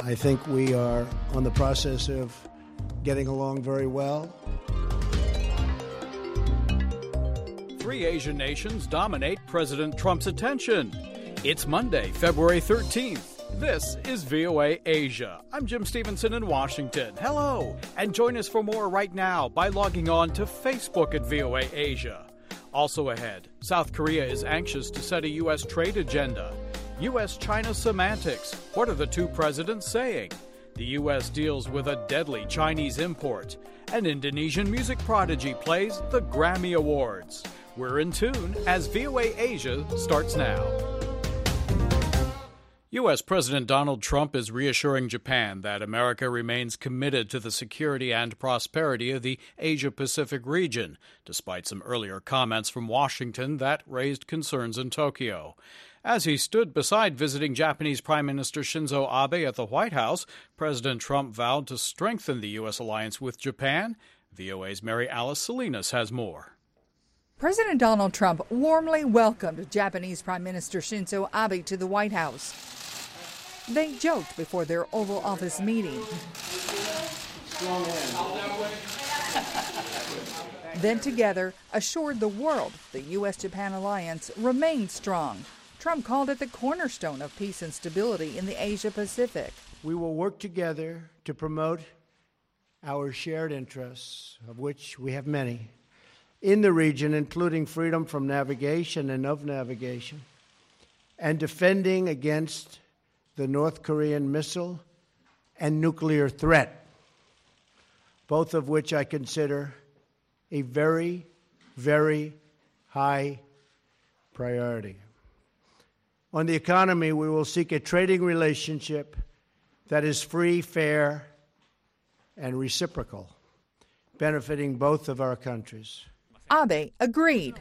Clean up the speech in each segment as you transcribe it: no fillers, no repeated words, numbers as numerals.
I think we are on the process of getting along very well. 3 Asian nations dominate President Trump's attention. It's Monday, February 13th. This is VOA Asia. I'm Jim Stevenson in Washington. Hello, and join us for more right now by logging on to Facebook at VOA Asia. Also ahead, South Korea is anxious to set a U.S. trade agenda. U.S.-China semantics. What are the two presidents saying? The U.S. deals with a deadly Chinese import. An Indonesian music prodigy plays the Grammy Awards. We're in tune as VOA Asia starts now. U.S. President Donald Trump is reassuring Japan that America remains committed to the security and prosperity of the Asia-Pacific region, despite some earlier comments from Washington that raised concerns in Tokyo. As he stood beside visiting Japanese Prime Minister Shinzo Abe at the White House, President Trump vowed to strengthen the U.S. alliance with Japan. VOA's Mary Alice Salinas has more. President Donald Trump warmly welcomed Japanese Prime Minister Shinzo Abe to the White House. They joked before their Oval Office meeting. Then together assured the world the U.S.-Japan alliance remained strong. Trump called it the cornerstone of peace and stability in the Asia-Pacific. We will work together to promote our shared interests, of which we have many, in the region, including freedom from navigation and of navigation, and defending against the North Korean missile and nuclear threat, both of which I consider a very, very high priority. On the economy, we will seek a trading relationship that is free, fair, and reciprocal, benefiting both of our countries. Abe agreed.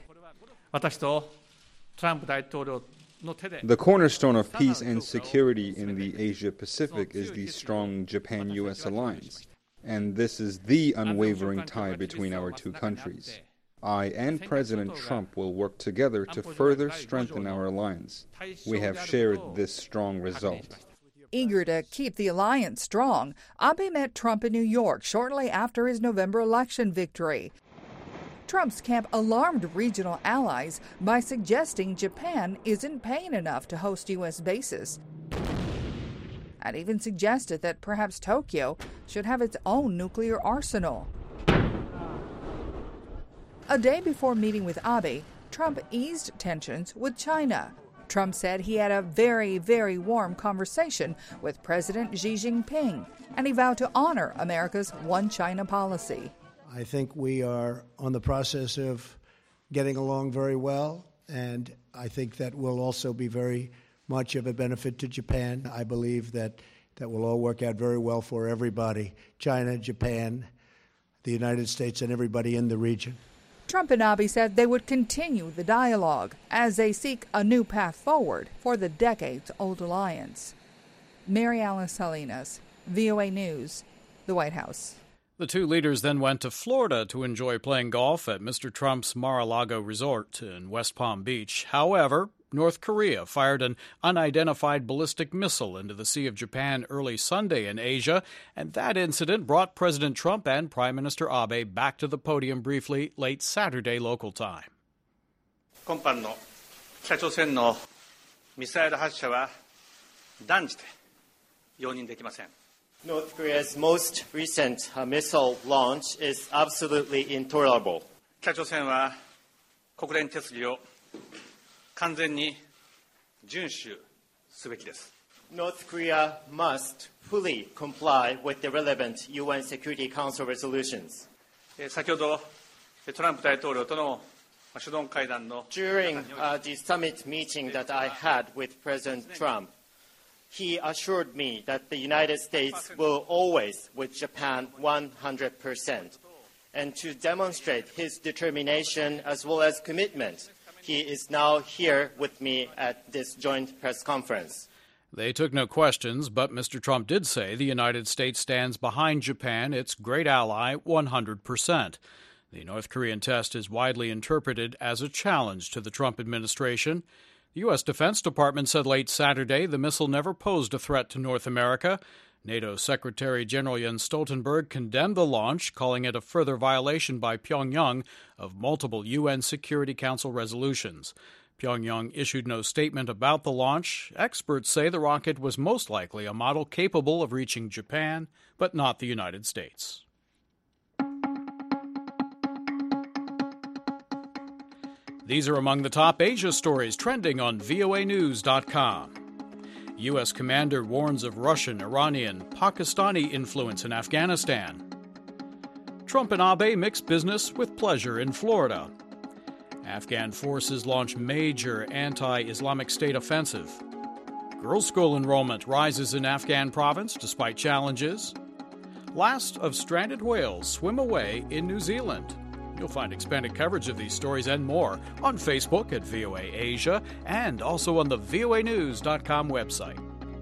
The cornerstone of peace and security in the Asia-Pacific is the strong Japan-U.S. alliance, and this is the unwavering tie between our two countries. I and President Trump will work together to further strengthen our alliance. We have shared this strong result. Eager to keep the alliance strong, Abe met Trump in New York shortly after his November election victory. Trump's camp alarmed regional allies by suggesting Japan isn't paying enough to host U.S. bases, and even suggested that perhaps Tokyo should have its own nuclear arsenal. A day before meeting with Abe, Trump eased tensions with China. Trump said he had a very, very warm conversation with President Xi Jinping, and he vowed to honor America's One China policy. I think we are on the process of getting along very well, and I think that will also be very much of a benefit to Japan. I believe that will all work out very well for everybody, China, Japan, the United States, and everybody in the region. Trump and Abe said they would continue the dialogue as they seek a new path forward for the decades-old alliance. Mary Alice Salinas, VOA News, the White House. The two leaders then went to Florida to enjoy playing golf at Mr. Trump's Mar-a-Lago resort in West Palm Beach. However, North Korea fired an unidentified ballistic missile into the Sea of Japan early Sunday in Asia, and that incident brought President Trump and Prime Minister Abe back to the podium briefly late Saturday local time. 今般の北朝鮮のミサイル発射は断じて容認できません。 North Korea's most recent missile launch is absolutely intolerable. 北朝鮮は国連決議を完全に遵守すべきです。 North Korea must fully comply with the relevant UN Security Council resolutions. 先ほどトランプ大統領との首脳会談の During the summit meeting that I had with President Trump, he assured me that the United States will always with Japan 100%. And to demonstrate his determination as well as commitment, he is now here with me at this joint press conference. They took no questions, but Mr. Trump did say the United States stands behind Japan, its great ally, 100%. The North Korean test is widely interpreted as a challenge to the Trump administration. The U.S. Defense Department said late Saturday the missile never posed a threat to North America. NATO Secretary General Jens Stoltenberg condemned the launch, calling it a further violation by Pyongyang of multiple UN Security Council resolutions. Pyongyang issued no statement about the launch. Experts say the rocket was most likely a model capable of reaching Japan, but not the United States. These are among the top Asia stories trending on voanews.com. U.S. commander warns of Russian, Iranian, Pakistani influence in Afghanistan. Trump and Abe mix business with pleasure in Florida. Afghan forces launch major anti-Islamic State offensive. Girls' school enrollment rises in Afghan province despite challenges. Last of stranded whales swim away in New Zealand. You'll find expanded coverage of these stories and more on Facebook at VOA Asia and also on the voanews.com website.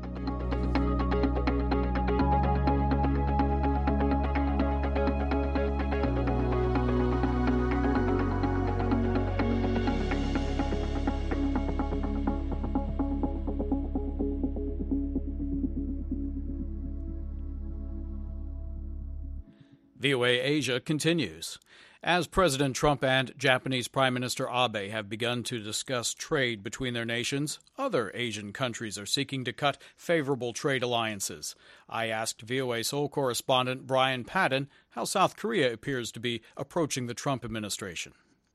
VOA Asia continues. As President Trump and Japanese Prime Minister Abe have begun to discuss trade between their nations, other Asian countries are seeking to cut favorable trade alliances. I asked VOA Seoul correspondent Brian Padden how South Korea appears to be approaching the Trump administration.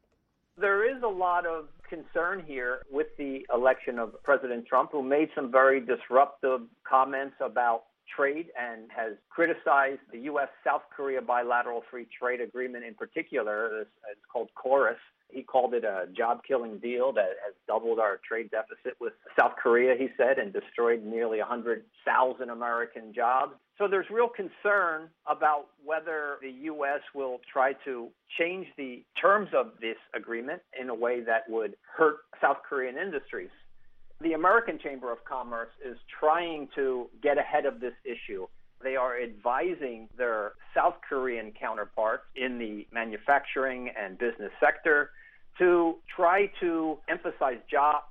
There is a lot of concern here with the election of President Trump, who made some very disruptive comments about trade and has criticized the U.S.-South Korea bilateral free trade agreement in particular. It's called KORUS. He called it a job-killing deal that has doubled our trade deficit with South Korea, he said, and destroyed nearly 100,000 American jobs. So there's real concern about whether the U.S. will try to change the terms of this agreement in a way that would hurt South Korean industries. The American Chamber of Commerce is trying to get ahead of this issue. They are advising their South Korean counterparts in the manufacturing and business sector to try to emphasize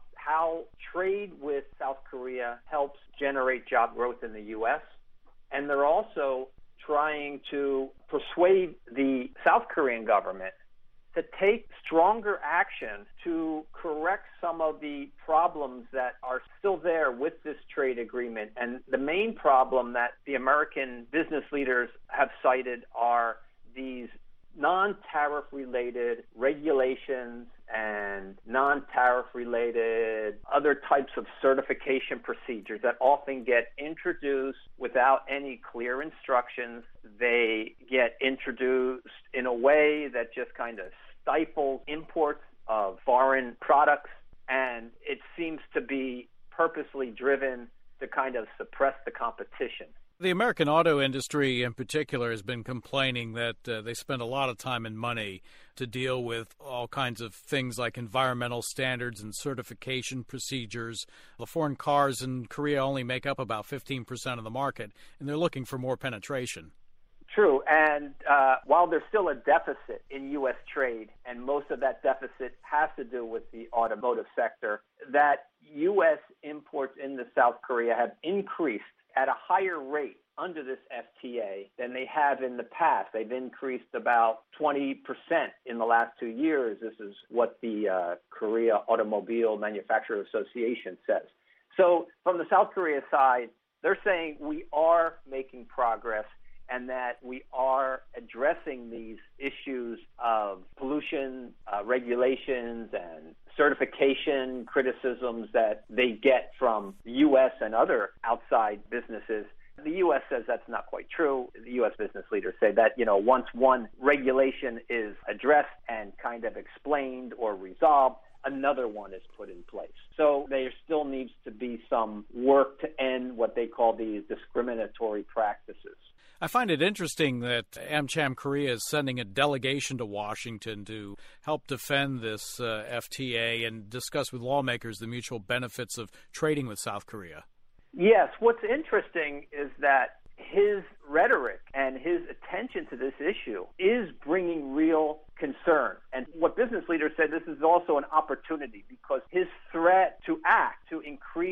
how trade with South Korea helps generate job growth in the U.S. And they're also trying to persuade the South Korean government to take stronger action to correct some of the problems that are still there with this trade agreement. And the main problem that the American business leaders have cited are these non-tariff related regulations and non-tariff related other types of certification procedures that often get introduced without any clear instructions. They get introduced in a way that just kind of stifles imports of foreign products, and it seems to be purposely driven to kind of suppress the competition. The American auto industry in particular has been complaining that they spend a lot of time and money to deal with all kinds of things like environmental standards and certification procedures. The foreign cars in Korea only make up about 15% of the market, and they're looking for more penetration. True, and while there's still a deficit in U.S. trade, and most of that deficit has to do with the automotive sector, that U.S. imports into South Korea have increased at a higher rate under this FTA than they have in the past. They've increased about 20% in the last 2 years. This is what the Korea Automobile Manufacturers Association says. So from the South Korea side, they're saying we are making progress and that we are addressing these issues of pollution, regulations, and certification criticisms that they get from the U.S. and other outside businesses. The U.S. says that's not quite true. The U.S. business leaders say that, once one regulation is addressed and kind of explained or resolved, another one is put in place. So there still needs to be some work to end what they call these discriminatory practices. I find it interesting that AmCham Korea is sending a delegation to Washington to help defend this FTA and discuss with lawmakers the mutual benefits of trading with South Korea. Yes. What's interesting is that his rhetoric and his attention to this issue is bringing real concern. And what business leaders said, this is also an opportunity because his threat to act, to increase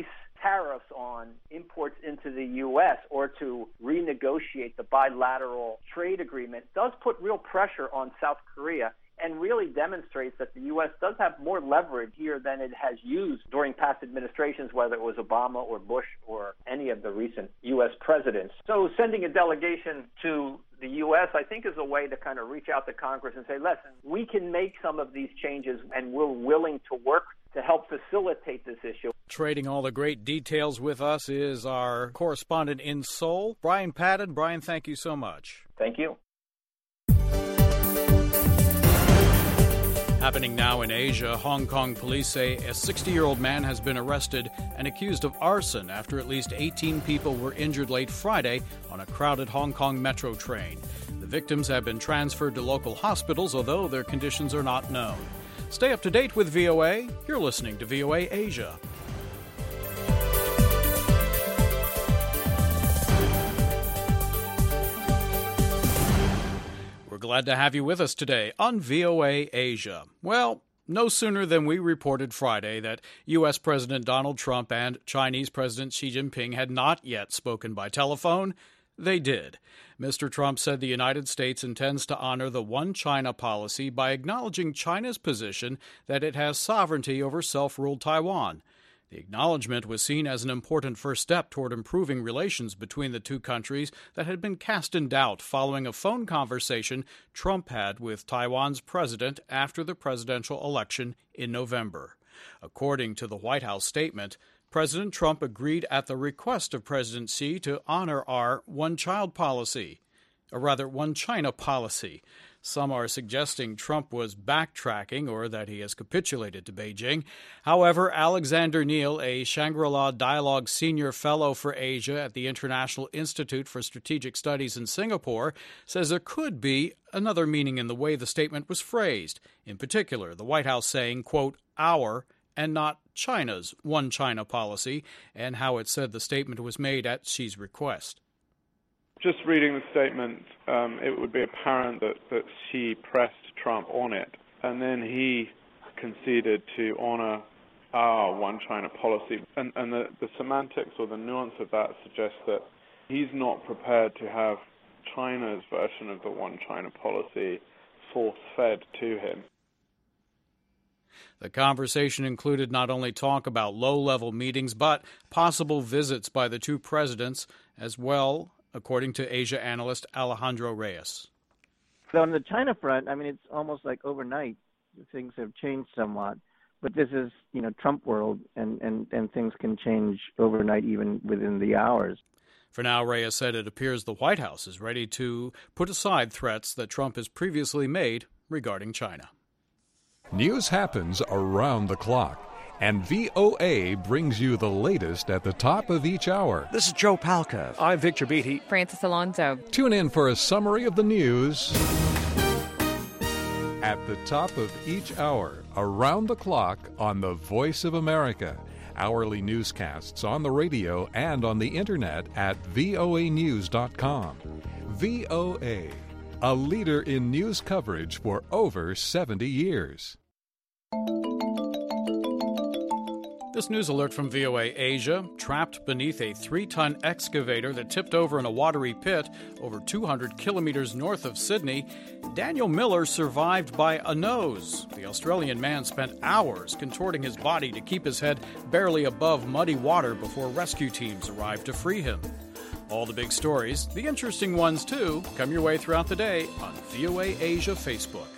tariffs on imports into the U.S. or to renegotiate the bilateral trade agreement does put real pressure on South Korea and really demonstrates that the U.S. does have more leverage here than it has used during past administrations, whether it was Obama or Bush or any of the recent U.S. presidents. So sending a delegation to the U.S., I think, is a way to kind of reach out to Congress and say, listen, we can make some of these changes and we're willing to work to help facilitate this issue. Trading all the great details with us is our correspondent in Seoul, Brian Padden. Brian, thank you so much. Thank you. Happening now in Asia, Hong Kong police say a 60-year-old man has been arrested and accused of arson after at least 18 people were injured late Friday on a crowded Hong Kong metro train. The victims have been transferred to local hospitals, although their conditions are not known. Stay up to date with VOA. You're listening to VOA Asia. We're glad to have you with us today on VOA Asia. Well, no sooner than we reported Friday that U.S. President Donald Trump and Chinese President Xi Jinping had not yet spoken by telephone, they did. Mr. Trump said the United States intends to honor the One China policy by acknowledging China's position that it has sovereignty over self-ruled Taiwan. The acknowledgement was seen as an important first step toward improving relations between the two countries that had been cast in doubt following a phone conversation Trump had with Taiwan's president after the presidential election in November. According to the White House statement, President Trump agreed at the request of President Xi to honor our One China policy. Some are suggesting Trump was backtracking or that he has capitulated to Beijing. However, Alexander Neal, a Shangri-La Dialogue Senior Fellow for Asia at the International Institute for Strategic Studies in Singapore, says there could be another meaning in the way the statement was phrased. In particular, the White House saying, quote, our and not China's One China policy, and how it said the statement was made at Xi's request. Just reading the statement, it would be apparent that Xi pressed Trump on it, and then he conceded to honor our One China policy. And the semantics or the nuance of that suggests that he's not prepared to have China's version of the One China policy force-fed to him. The conversation included not only talk about low-level meetings, but possible visits by the two presidents as well, according to Asia analyst Alejandro Reyes. So on the China front, I mean, it's almost like overnight things have changed somewhat. But this is, Trump world, and things can change overnight even within the hours. For now, Reyes said it appears the White House is ready to put aside threats that Trump has previously made regarding China. News happens around the clock, and VOA brings you the latest at the top of each hour. This is Joe Palca. I'm Victor Beatty. Francis Alonso. Tune in for a summary of the news at the top of each hour, around the clock on the Voice of America. Hourly newscasts on the radio and on the internet at voanews.com. VOA, a leader in news coverage for over 70 years. This news alert from VOA Asia. Trapped beneath a 3-ton excavator that tipped over in a watery pit over 200 kilometers north of Sydney, Daniel Miller survived by a nose. The Australian man spent hours contorting his body to keep his head barely above muddy water before rescue teams arrived to free him. All the big stories, the interesting ones too, come your way throughout the day on VOA Asia Facebook.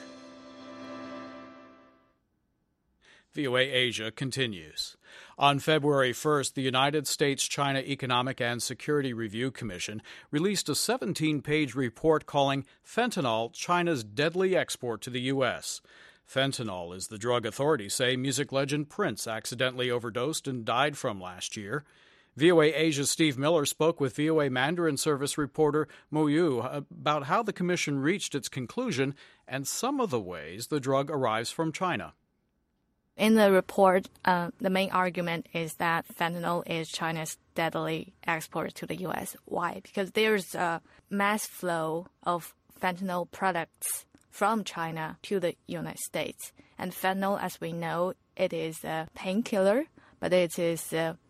VOA Asia continues. On February 1st, the United States-China Economic and Security Review Commission released a 17-page report calling fentanyl China's deadly export to the U.S. Fentanyl is the drug authorities say music legend Prince accidentally overdosed and died from last year. VOA Asia's Steve Miller spoke with VOA Mandarin Service reporter Mo Yu about how the commission reached its conclusion and some of the ways the drug arrives from China. In the report, the main argument is that fentanyl is China's deadly export to the U.S. Why? Because there's a mass flow of fentanyl products from China to the United States. And fentanyl, as we know, it is a painkiller, but it is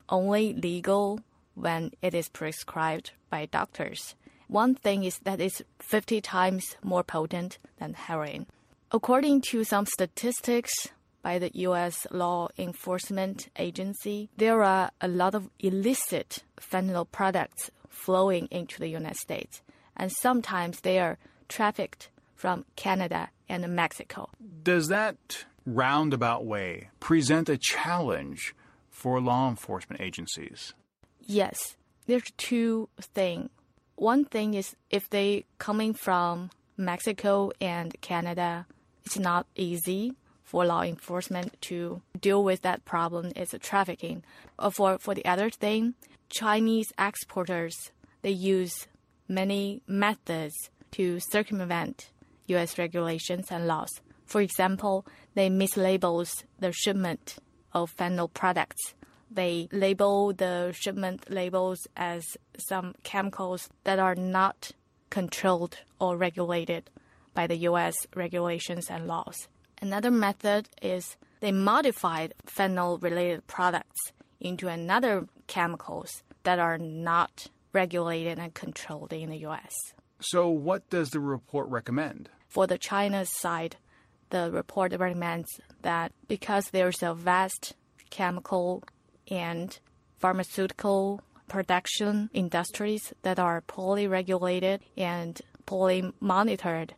only legal when it is prescribed by doctors. One thing is that it's 50 times more potent than heroin. According to some statistics by the U.S. Law Enforcement Agency, there are a lot of illicit fentanyl products flowing into the United States, and sometimes they are trafficked from Canada and Mexico. Does that roundabout way present a challenge for law enforcement agencies? Yes, there's two things. One thing is if they coming from Mexico and Canada, it's not easy for law enforcement to deal with that problem. It's trafficking. For the other thing, Chinese exporters, they use many methods to circumvent U.S. regulations and laws. For example, they mislabel the shipment of fentanyl products. They label the shipment labels as some chemicals that are not controlled or regulated by the U.S. regulations and laws. Another method is they modified fentanyl-related products into another chemicals that are not regulated and controlled in the U.S. So what does the report recommend? For the China side, the report recommends that because there's a vast chemical and pharmaceutical production industries that are poorly regulated and poorly monitored,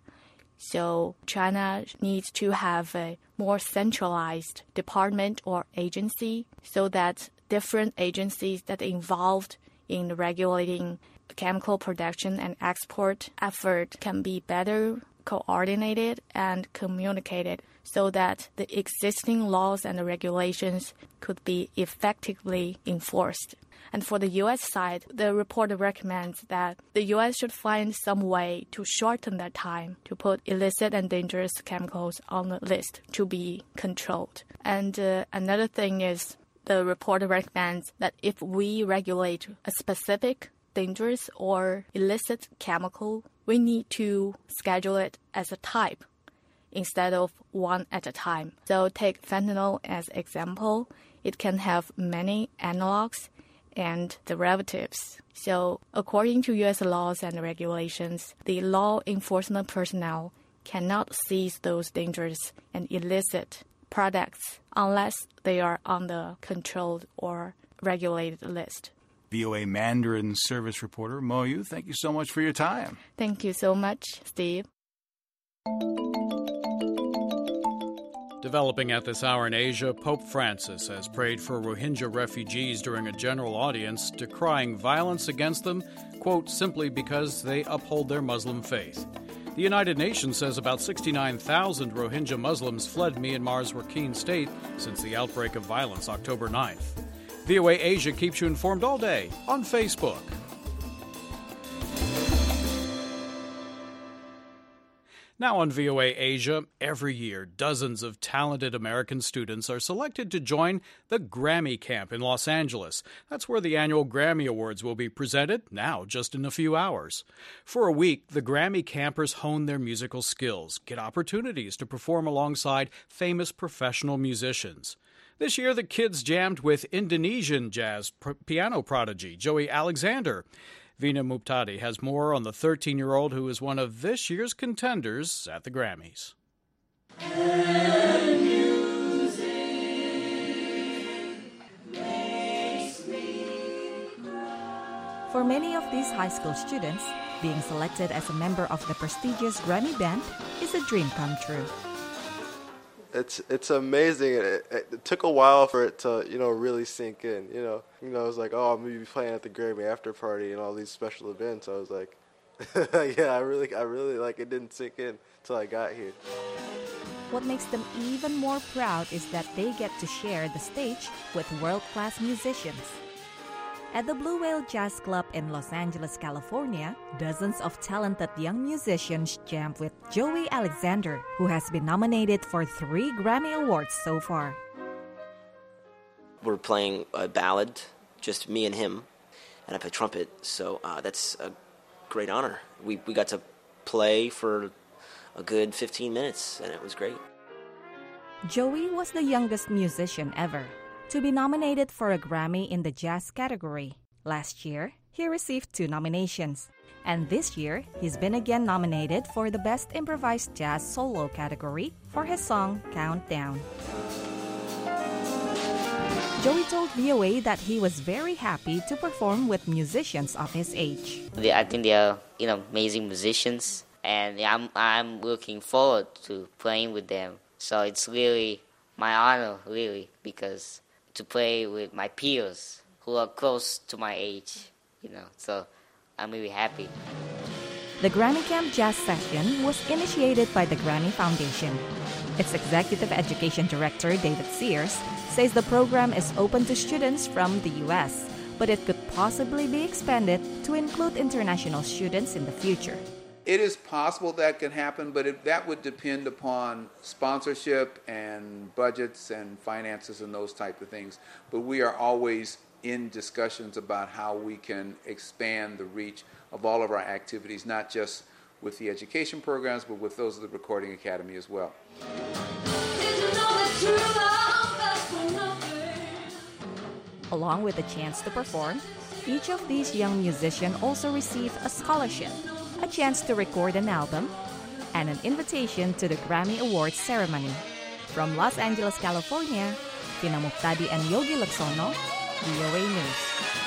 so China needs to have a more centralized department or agency so that different agencies that are involved in regulating chemical production and export effort can be better coordinated and communicated so that the existing laws and the regulations could be effectively enforced. And for the U.S. side, the report recommends that the U.S. should find some way to shorten that time to put illicit and dangerous chemicals on the list to be controlled. And another thing is the report recommends that if we regulate a specific dangerous or illicit chemical, we need to schedule it as a type instead of one at a time. So take fentanyl as example. It can have many analogs and derivatives. So according to U.S. laws and regulations, the law enforcement personnel cannot seize those dangerous and illicit products unless they are on the controlled or regulated list. VOA Mandarin service reporter Mo Yu, thank you so much for your time. Thank you so much, Steve. Developing at this hour in Asia, Pope Francis has prayed for Rohingya refugees during a general audience, decrying violence against them, quote, simply because they uphold their Muslim faith. The United Nations says about 69,000 Rohingya Muslims fled Myanmar's Rakhine State since the outbreak of violence October 9th. VOA Asia keeps you informed all day on Facebook. Now on VOA Asia, every year, dozens of talented American students are selected to join the Grammy Camp in Los Angeles. That's where the annual Grammy Awards will be presented, now just in a few hours. For a week, the Grammy campers hone their musical skills, get opportunities to perform alongside famous professional musicians. This year, the kids jammed with Indonesian jazz piano prodigy Joey Alexander. Vina Muptadi has more on the 13-year-old who is one of this year's contenders at the Grammys. For many of these high school students, being selected as a member of the prestigious Grammy Band is a dream come true. It's amazing. It took a while for it to, really sink in. It was like, oh, I'm gonna be playing at the Grammy after party and all these special events. I was like, yeah, I really like it didn't sink in until I got here. What makes them even more proud is that they get to share the stage with world-class musicians. At the Blue Whale Jazz Club in Los Angeles, California, dozens of talented young musicians jammed with Joey Alexander, who has been nominated for 3 Grammy Awards so far. We're playing a ballad, just me and him, and I play trumpet, so that's a great honor. We got to play for a good 15 minutes, and it was great. Joey was the youngest musician ever. to be nominated for a Grammy in the jazz category. Last year, he received 2 nominations. And this year, he's been again nominated for the Best Improvised Jazz Solo category for his song Countdown. Joey told VOA that he was very happy to perform with musicians of his age. I think they are, amazing musicians, and I'm looking forward to playing with them. So it's really my honor, because to play with my peers who are close to my age, So I'm really happy. The Grammy Camp Jazz Session was initiated by the Grammy Foundation. Its Executive Education Director, David Sears, says the program is open to students from the U.S., but it could possibly be expanded to include international students in the future. It is possible that can happen, but that would depend upon sponsorship and budgets and finances and those type of things. But we are always in discussions about how we can expand the reach of all of our activities, not just with the education programs, but with those of the Recording Academy as well. Along with the chance to perform, each of these young musicians also receive a scholarship, a chance to record an album, and an invitation to the Grammy Awards ceremony. From Los Angeles, California, Tina Muktadi and Yogi Laksono, VOA News.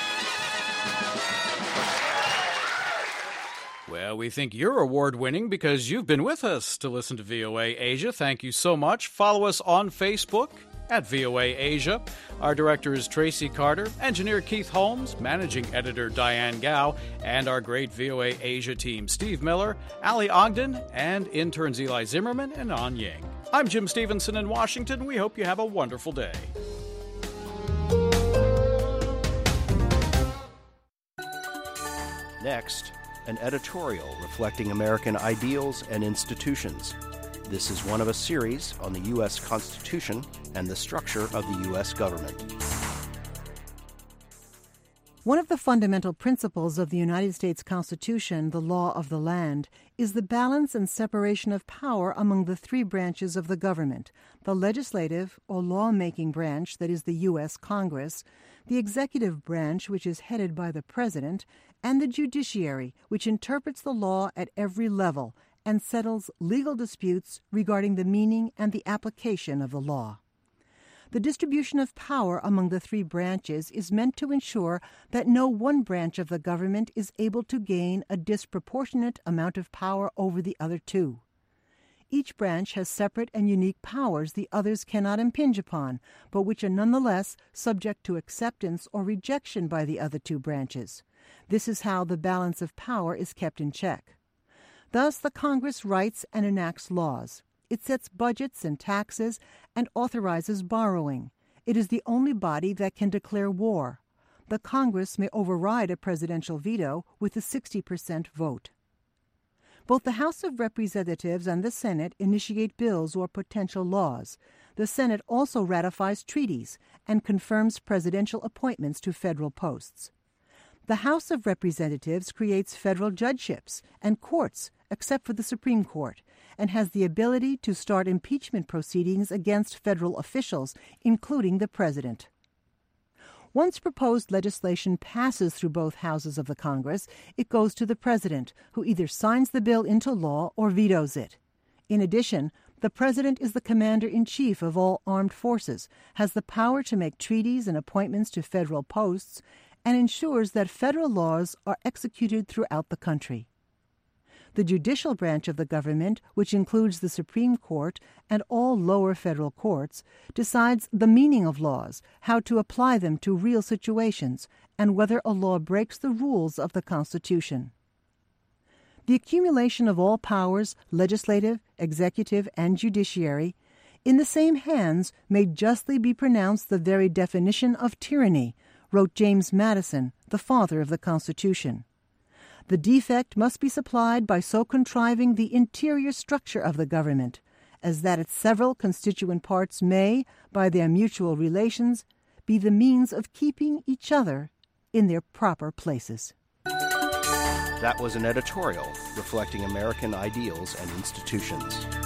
Well, we think you're award-winning because you've been with us to listen to VOA Asia. Thank you so much. Follow us on Facebook at VOA Asia. Our director is Tracy Carter, engineer Keith Holmes, managing editor Diane Gao, and our great VOA Asia team, Steve Miller, Ali Ogden, and interns Eli Zimmerman and An Ying. I'm Jim Stevenson in Washington. We hope you have a wonderful day. Next, an editorial reflecting American ideals and institutions. This is one of a series on the U.S. Constitution and the structure of the U.S. government. One of the fundamental principles of the United States Constitution, the law of the land, is the balance and separation of power among the 3 branches of the government: the legislative or lawmaking branch, that is the U.S. Congress, the executive branch, which is headed by the President, and the judiciary, which interprets the law at every level and settles legal disputes regarding the meaning and the application of the law. The distribution of power among the 3 branches is meant to ensure that no one branch of the government is able to gain a disproportionate amount of power over the other 2. Each branch has separate and unique powers the others cannot impinge upon, but which are nonetheless subject to acceptance or rejection by the other 2 branches. This is how the balance of power is kept in check. Thus, the Congress writes and enacts laws. It sets budgets and taxes and authorizes borrowing. It is the only body that can declare war. The Congress may override a presidential veto with a 60% vote. Both the House of Representatives and the Senate initiate bills or potential laws. The Senate also ratifies treaties and confirms presidential appointments to federal posts. The House of Representatives creates federal judgeships and courts, except for the Supreme Court, and has the ability to start impeachment proceedings against federal officials, including the President. Once proposed legislation passes through both houses of the Congress, it goes to the President, who either signs the bill into law or vetoes it. In addition, the President is the Commander-in-Chief of all armed forces, has the power to make treaties and appointments to federal posts, and ensures that federal laws are executed throughout the country. The judicial branch of the government, which includes the Supreme Court and all lower federal courts, decides the meaning of laws, how to apply them to real situations, and whether a law breaks the rules of the Constitution. The accumulation of all powers, legislative, executive, and judiciary, in the same hands may justly be pronounced the very definition of tyranny, wrote James Madison, the father of the Constitution. The defect must be supplied by so contriving the interior structure of the government, as that its several constituent parts may, by their mutual relations, be the means of keeping each other in their proper places. That was an editorial reflecting American ideals and institutions.